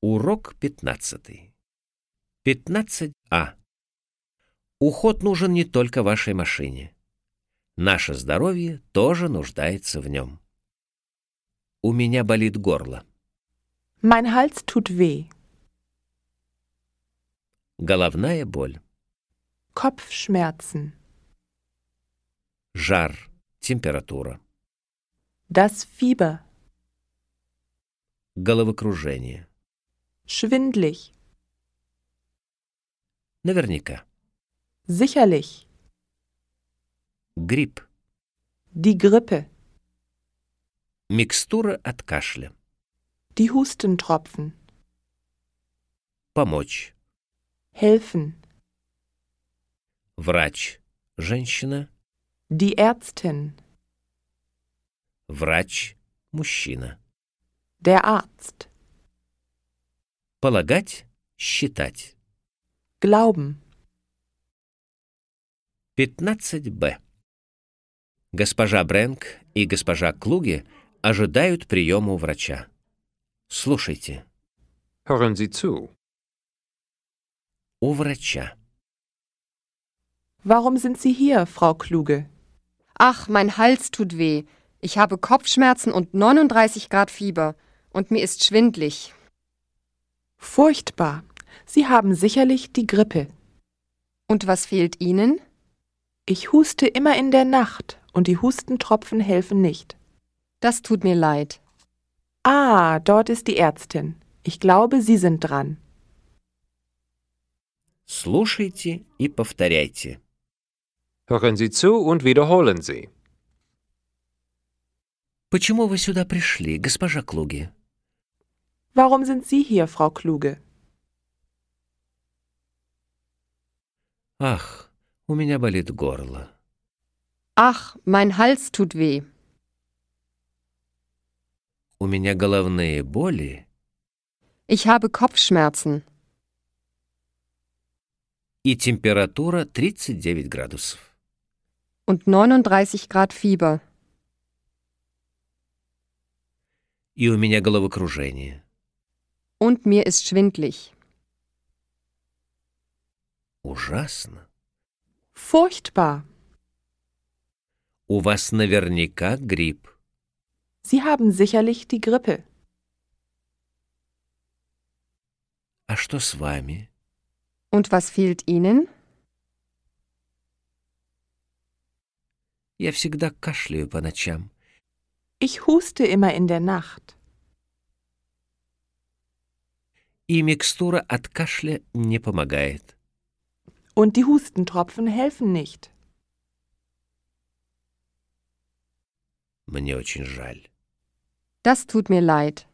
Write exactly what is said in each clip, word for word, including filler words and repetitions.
Урок пятнадцатый. пятнадцать А. Уход нужен не только вашей машине. Наше здоровье тоже нуждается в нем. У меня болит горло. Mein Hals tut weh. Головная боль. Kopfschmerzen. Жар, температура. Das Fieber. Головокружение. Schwindlig. Наверняка. Sicherlich. Грипп. Die Grippe. Микстура от кашля. Die Hustentropfen. Помочь. Helfen. Врач. Женщина. Die Ärztin. Врач. Мужчина. Der Arzt. Полагать. Считать. Glauben. пятнадцать Б. Госпожа Брэнк и госпожа Клуге ожидают приема у врача. Слушайте. Hören Sie zu. У врача. Warum sind Sie hier, Frau Kluge? Ach, mein Hals tut weh. Ich habe Kopfschmerzen und neununddreißig Grad Fieber. Und mir ist schwindlig. Furchtbar. Sie haben sicherlich die Grippe. Und was fehlt Ihnen? Ich huste immer in der Nacht und die Hustentropfen helfen nicht. Das tut mir leid. Ah, dort ist die Ärztin. Ich glaube, Sie sind dran. Слушайте и повторяйте. Hören Sie zu und wiederholen Sie. Почему вы сюда пришли, госпожа Клуге? Warum sind Sie hier, Frau Kluge? Ах, у меня болит горло. Ach, mein Hals tut weh. У меня головные боли Ich habe Kopfschmerzen. и температура тридцать девять градусов. Und neununddreißig Grad Fieber. И у меня головокружение. Und mir ist schwindlig. Ужасно. Furchtbar. У вас наверняка грипп. Sie haben sicherlich die Grippe. А что с вами? Und was fehlt Ihnen? Я всегда кашляю по ночам. Ich huste immer in der Nacht. И микстура от кашля не помогает. Und die Hustentropfen helfen nicht. Мне очень жаль. Das tut mir leid.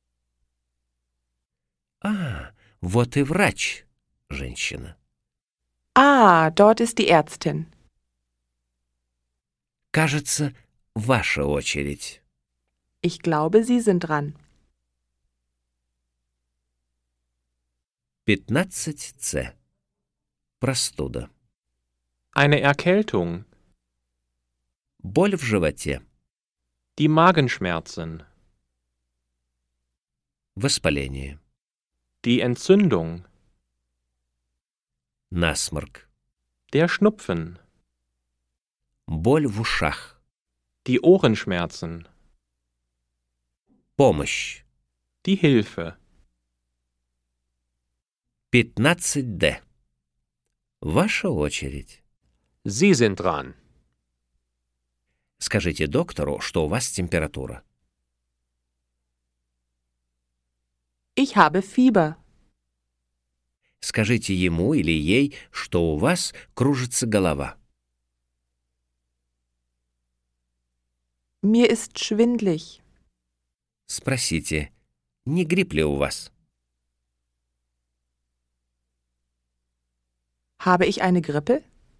А, вот и врач, женщина. Ah, dort ist die Ärztin. Кажется, ваша очередь. Ich glaube, Sie sind dran. пятнадцать С. Простуда. Eine Erkältung. Боль в животе. Die Magenschmerzen. Воспаление. Die Entzündung. Насморк. Der Schnupfen. Боль в ушах. Die Ohrenschmerzen. Помощь. Die Hilfe. пятнадцать Д. Ваша очередь. Sie sind dran. Скажите доктору, что у вас температура. Ich habe Fieber. Скажите ему или ей, что у вас кружится голова. Mir ist schwindlig. Спросите, не грипп ли у вас? Habe ich eine Grippe?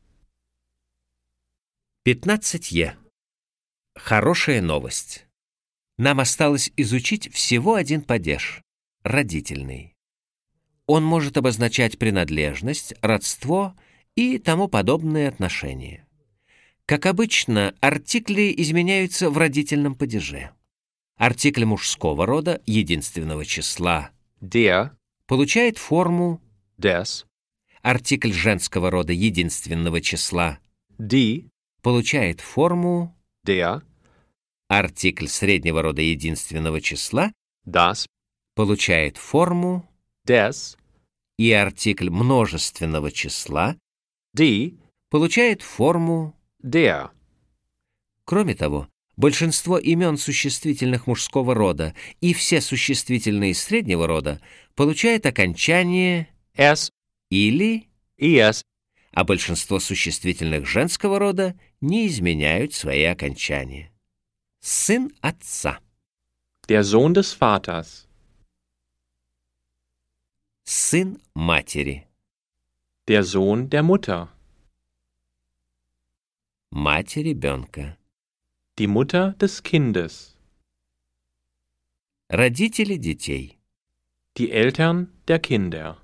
пятнадцать Е. Хорошая новость. Нам осталось изучить всего один падеж — родительный. Он может обозначать принадлежность, родство и тому подобные отношения. Как обычно, артикли изменяются в родительном падеже. Артикль мужского рода, единственного числа der, получает форму des, артикль женского рода единственного числа, die, получает форму der, артикль среднего рода единственного числа, das, получает форму des, и артикль множественного числа, die, получает форму. der. Кроме того, большинство имен существительных мужского рода и все существительные среднего рода получают окончание Es, или, es, а большинство существительных женского рода не изменяют свои окончания. Сын отца, Der Sohn des Vaters. сын матери, Der Sohn der Mutter. мать ребенка, Die Mutter des Kindes. родители детей. Die Eltern der Kinder.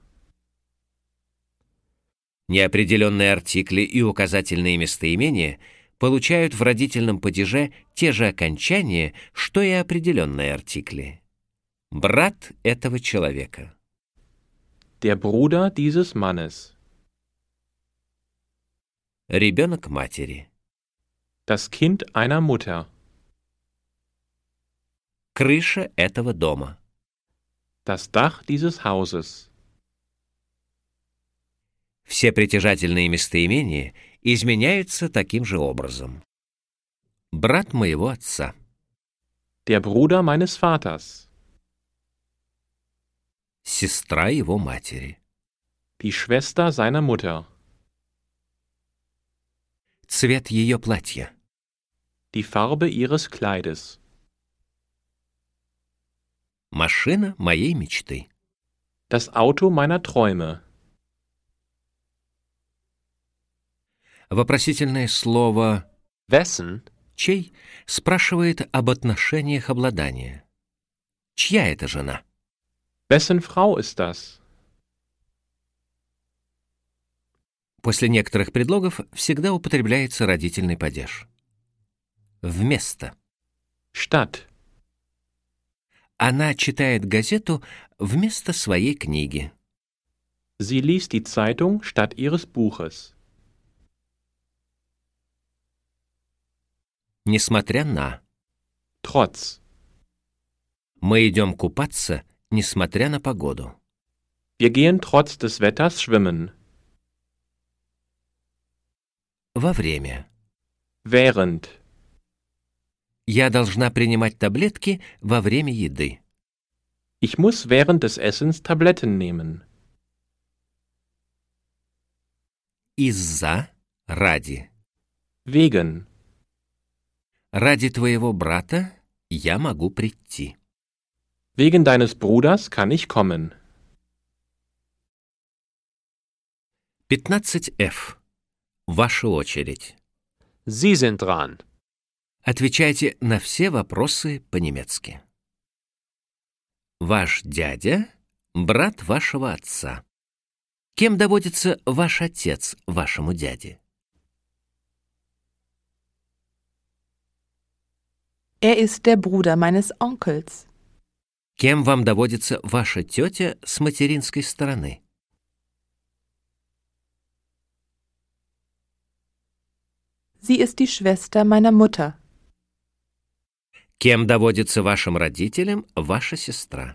Неопределенные артикли и указательные местоимения получают в родительном падеже те же окончания, что и определенные артикли. Брат этого человека. Der Bruder dieses Mannes. Ребенок матери. Das Kind einer Mutter. Крыша этого дома. Das Dach dieses Hauses. Все притяжательные местоимения изменяются таким же образом. Брат моего отца. Der Bruder meines Vaters. Сестра его матери. Die Schwester seiner Mutter. Цвет ее платья. Die Farbe ihres Kleides. Машина моей мечты. Das Auto meiner Träume. Вопросительное слово Wessen, «чей» спрашивает об отношениях обладания. Чья это жена? Wessen Frau ist das? После некоторых предлогов всегда употребляется родительный падеж. Вместо. Stadt. Она читает газету вместо своей книги. Sie liest die Zeitung statt ihres Buches. Несмотря на. Trotz. Мы идем купаться, несмотря на погоду. Wir gehen trotz des Wetters schwimmen. Во время. Während. Я должна принимать таблетки во время еды. Ich muss während des Essens Tabletten nehmen. Из-за, ради. Wegen. Ради твоего брата я могу прийти. Wegen deines Bruders kann ich kommen. пятнадцать эф. Ваша очередь. Sie sind dran. Отвечайте на все вопросы по-немецки. Ваш дядя – брат вашего отца. Кем доводится ваш отец вашему дяде? Er ist der Bruder meines Onkels. Кем вам доводится ваша тетя с материнской стороны? Sie ist die Schwester meiner Mutter. Кем доводится вашим родителям ваша сестра?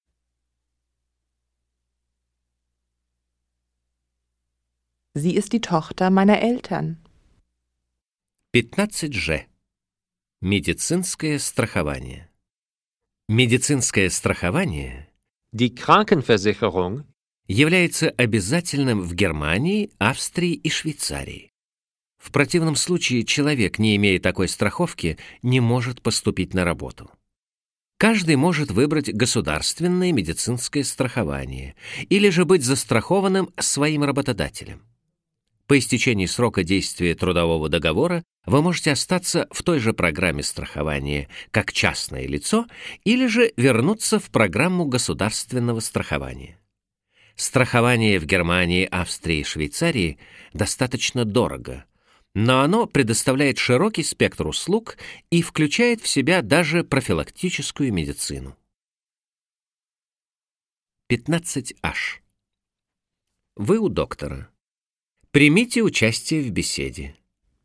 Sie ist die Tochter meiner Eltern. пятнадцать же. Медицинское страхование. Медицинское страхование Die Krankenversicherung является обязательным в Германии, Австрии и Швейцарии. В противном случае человек, не имея такой страховки, не может поступить на работу. Каждый может выбрать государственное медицинское страхование или же быть застрахованным своим работодателем. По истечении срока действия трудового договора вы можете остаться в той же программе страхования как частное лицо или же вернуться в программу государственного страхования. Страхование в Германии, Австрии и Швейцарии достаточно дорого, но оно предоставляет широкий спектр услуг и включает в себя даже профилактическую медицину. пятнадцать аш. Вы у доктора. Примите участие в беседе.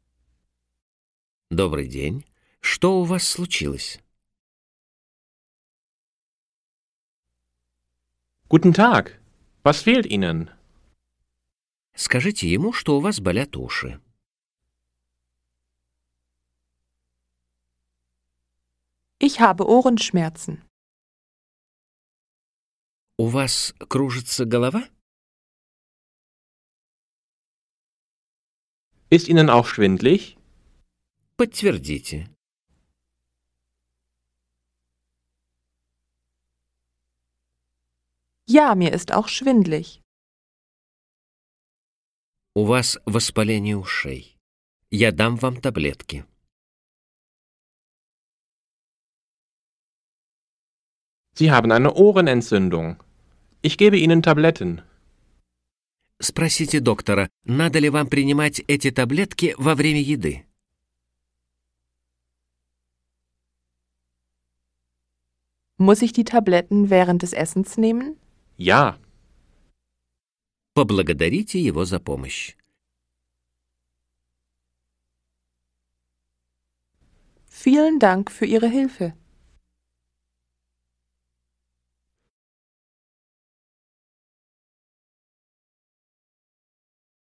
Добрый день. Что у вас случилось? Guten Tag. Was fehlt Ihnen? Скажите ему, что у вас болят уши. Ich habe Ohrenschmerzen. У вас кружится голова? Ist Ihnen auch schwindlig? Подтвердите. Ja, mir ist auch schwindlig. У вас воспаление ушей. Я дам вам таблетки. Sie haben eine Ohrenentzündung. Ich gebe Ihnen Tabletten. Спросите доктора, надо ли вам принимать эти таблетки во время еды. Muss ich die Tabletten während des Essens nehmen? Ja. Поблагодарите его за помощь. Vielen Dank für Ihre Hilfe.